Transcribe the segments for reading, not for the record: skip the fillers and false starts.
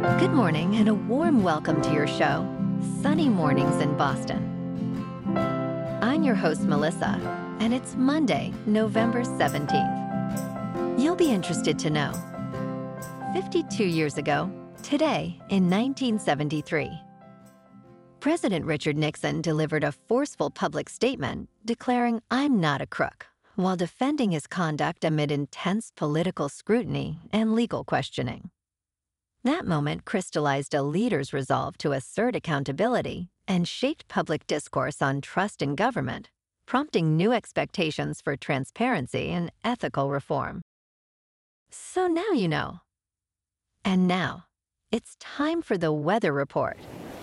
Good morning and a warm welcome to your show, Sunny Mornings in Boston. I'm your host, Melissa, and it's Monday, November 17th. You'll be interested to know, 52 years ago, today in 1973, President Richard Nixon delivered a forceful public statement declaring, "I'm not a crook," while defending his conduct amid intense political scrutiny and legal questioning. That moment crystallized a leader's resolve to assert accountability and shaped public discourse on trust in government, prompting new expectations for transparency and ethical reform. So now you know. And now, it's time for the weather report.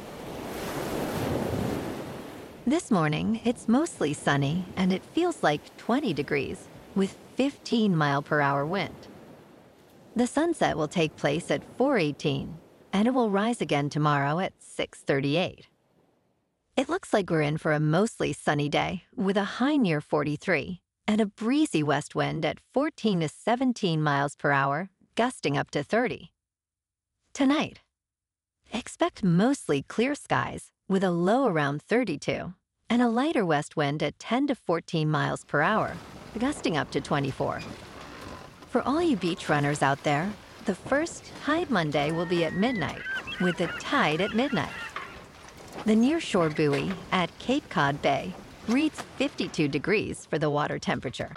This morning, it's mostly sunny and it feels like 20 degrees with 15-mile-per-hour wind. The sunset will take place at 4:18, and it will rise again tomorrow at 6:38. It looks like we're in for a mostly sunny day with a high near 43 and a breezy west wind at 14 to 17 miles per hour, gusting up to 30. Tonight, expect mostly clear skies with a low around 32 and a lighter west wind at 10 to 14 miles per hour, gusting up to 24. For all you beach runners out there, the first Tide Monday will be at midnight, with the tide at midnight. The nearshore buoy at Cape Cod Bay reads 52 degrees for the water temperature.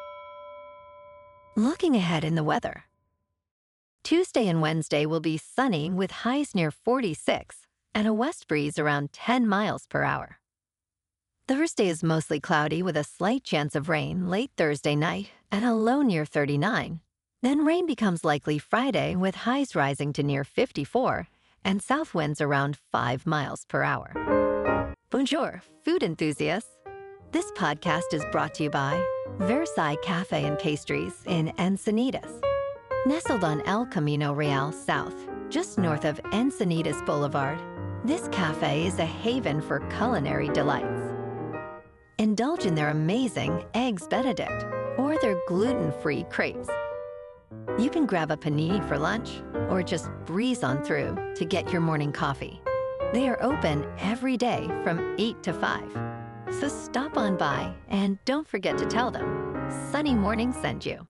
Looking ahead in the weather. Tuesday and Wednesday will be sunny with highs near 46 and a west breeze around 10 miles per hour. Thursday is mostly cloudy with a slight chance of rain late Thursday night and a low near 39. Then rain becomes likely Friday with highs rising to near 54 and south winds around 5 miles per hour. Bonjour, food enthusiasts. This podcast is brought to you by Versailles Cafe and Pastries in Encinitas. Nestled on El Camino Real South, just north of Encinitas Boulevard, this cafe is a haven for culinary delights. Indulge in their amazing Eggs Benedict or their gluten-free crepes. You can grab a panini for lunch or just breeze on through to get your morning coffee. They are open every day from 8 to 5. So stop on by and don't forget to tell them Sunny Morning sent you.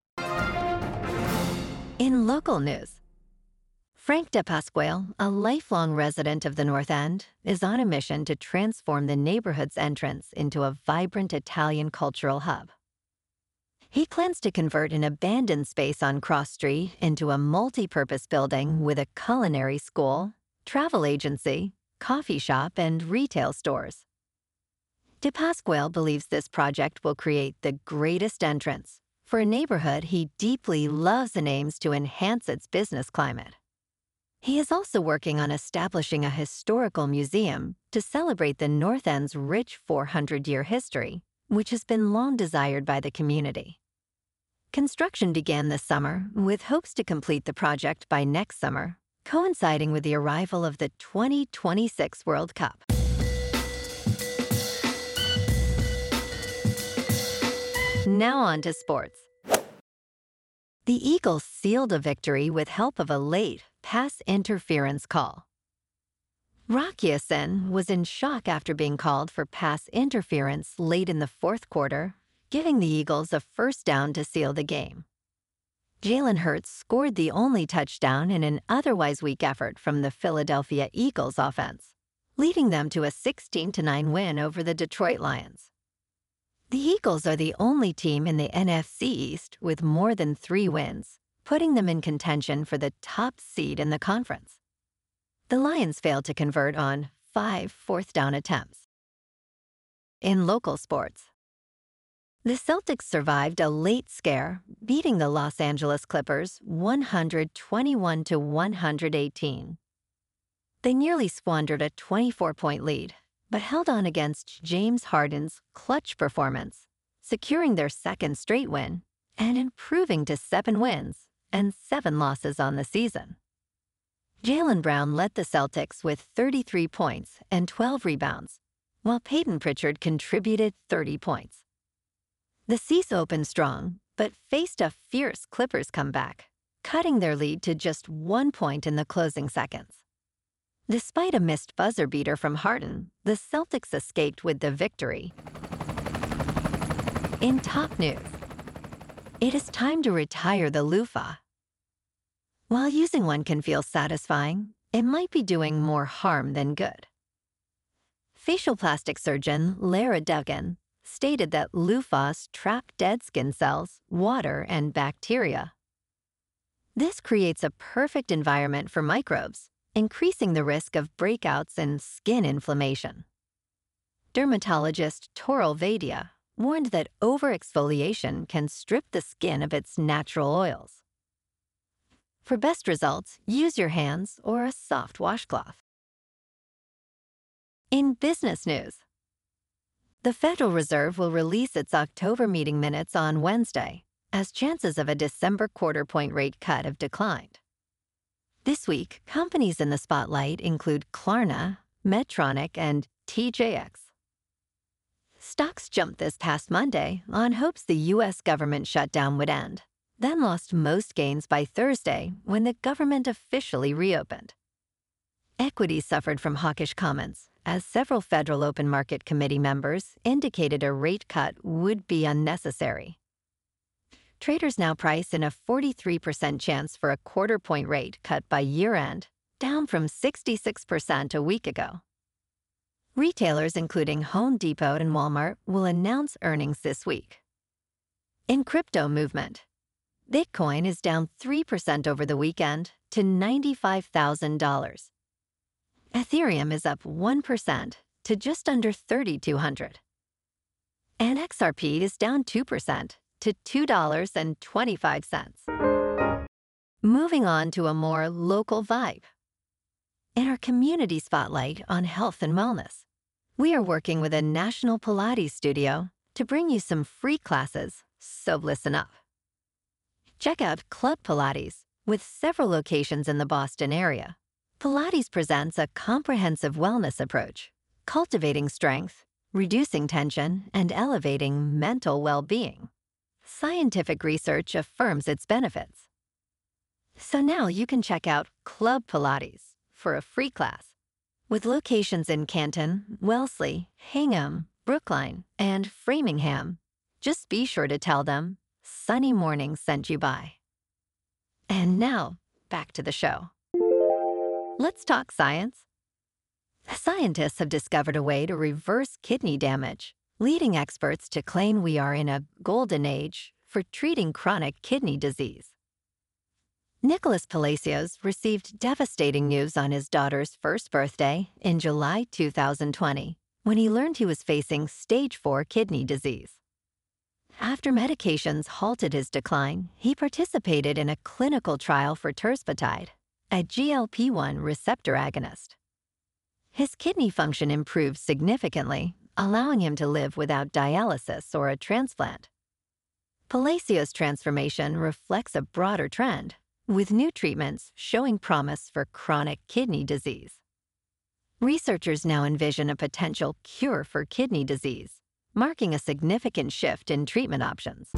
In local news, Frank DePasquale, a lifelong resident of the North End, is on a mission to transform the neighborhood's entrance into a vibrant Italian cultural hub. He plans to convert an abandoned space on Cross Street into a multi-purpose building with a culinary school, travel agency, coffee shop, and retail stores. DePasquale believes this project will create the greatest entrance for a neighborhood he deeply loves and aims to enhance its business climate. He is also working on establishing a historical museum to celebrate the North End's rich 400-year history, which has been long desired by the community. Construction began this summer, with hopes to complete the project by next summer, coinciding with the arrival of the 2026 World Cup. Now on to sports. The Eagles sealed a victory with help of a late pass interference call. Rock Ya-Sin was in shock after being called for pass interference late in the fourth quarter, giving the Eagles a first down to seal the game. Jalen Hurts scored the only touchdown in an otherwise weak effort from the Philadelphia Eagles offense, leading them to a 16-9 win over the Detroit Lions. The Eagles are the only team in the NFC East with more than 3 wins, putting them in contention for the top seed in the conference. The Lions failed to convert on 5 fourth-down attempts. In local sports, the Celtics survived a late scare, beating the Los Angeles Clippers 121-118. They nearly squandered a 24-point lead, but held on against James Harden's clutch performance, securing their second straight win and improving to 7 wins and 7 losses on the season. Jaylen Brown led the Celtics with 33 points and 12 rebounds, while Peyton Pritchard contributed 30 points. The C's opened strong, but faced a fierce Clippers comeback, cutting their lead to just 1 point in the closing seconds. Despite a missed buzzer beater from Harden, the Celtics escaped with the victory. In top news, it is time to retire the loofah. While using one can feel satisfying, it might be doing more harm than good. Facial plastic surgeon Lara Duggan stated that loofahs trap dead skin cells, water, and bacteria. This creates a perfect environment for microbes, increasing the risk of breakouts and skin inflammation. Dermatologist Toral Vaidya warned that overexfoliation can strip the skin of its natural oils. For best results, use your hands or a soft washcloth. In business news, the Federal Reserve will release its October meeting minutes on Wednesday, as chances of a December quarter-point rate cut have declined. This week, companies in the spotlight include Klarna, Medtronic, and TJX. Stocks jumped this past Monday on hopes the U.S. government shutdown would end, then lost most gains by Thursday when the government officially reopened. Equities suffered from hawkish comments, as several Federal Open Market Committee members indicated a rate cut would be unnecessary. Traders now price in a 43% chance for a quarter-point rate cut by year-end, down from 66% a week ago. Retailers including Home Depot and Walmart will announce earnings this week. In crypto movement, Bitcoin is down 3% over the weekend to $95,000. Ethereum is up 1% to just under $3,200. And XRP is down 2% to $2.25. Moving on to a more local vibe. In our community spotlight on health and wellness, we are working with a national Pilates studio to bring you some free classes, so listen up. Check out Club Pilates, with several locations in the Boston area. Pilates presents a comprehensive wellness approach, cultivating strength, reducing tension, and elevating mental well-being. Scientific research affirms its benefits. So now you can check out Club Pilates for a free class. With locations in Canton, Wellesley, Hingham, Brookline, and Framingham, just be sure to tell them Sunny Morning sent you by. And now, back to the show. Let's talk science. Scientists have discovered a way to reverse kidney damage, leading experts to claim we are in a golden age for treating chronic kidney disease. Nicholas Palacios received devastating news on his daughter's first birthday in July 2020 when he learned he was facing stage 4 kidney disease. After medications halted his decline, he participated in a clinical trial for tirzepatide, a GLP-1 receptor agonist. His kidney function improved significantly, allowing him to live without dialysis or a transplant. Palacios' transformation reflects a broader trend, with new treatments showing promise for chronic kidney disease. Researchers now envision a potential cure for kidney disease, marking a significant shift in treatment options.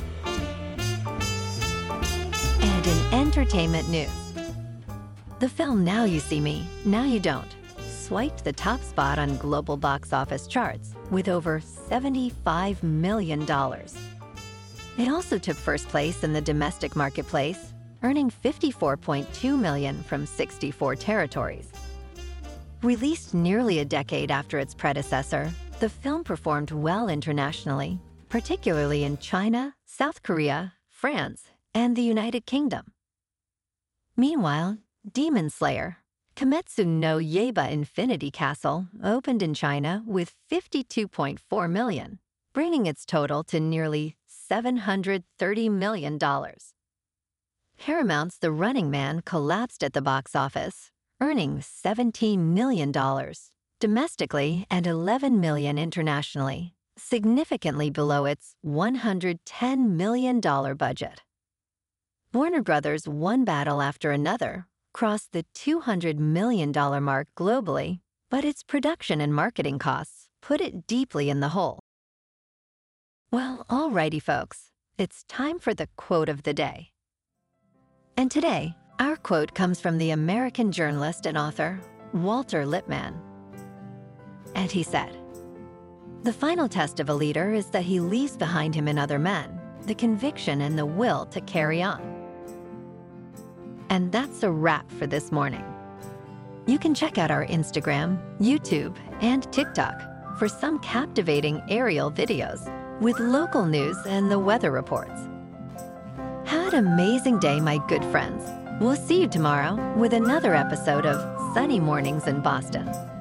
And in entertainment news, the film Now You See Me, Now You Don't swiped the top spot on global box office charts with over $75 million. It also took first place in the domestic marketplace, earning $54.2 million from 64 territories. Released nearly a decade after its predecessor, the film performed well internationally, particularly in China, South Korea, France, and the United Kingdom. Meanwhile, Demon Slayer, Kimetsu no Yaiba Infinity Castle opened in China with $52.4 million, bringing its total to nearly $730 million. Paramount's The Running Man collapsed at the box office, earning $17 million domestically and $11 million internationally, significantly below its $110 million budget. Warner Brothers' one battle after another crossed the $200 million mark globally, but its production and marketing costs put it deeply in the hole. Well, alrighty folks, it's time for the quote of the day. And today, our quote comes from the American journalist and author, Walter Lippmann. And he said, "The final test of a leader is that he leaves behind him in other men the conviction and the will to carry on." And that's a wrap for this morning. You can check out our Instagram, YouTube, and TikTok for some captivating aerial videos with local news and the weather reports. Have an amazing day, my good friends. We'll see you tomorrow with another episode of Sunny Mornings in Boston.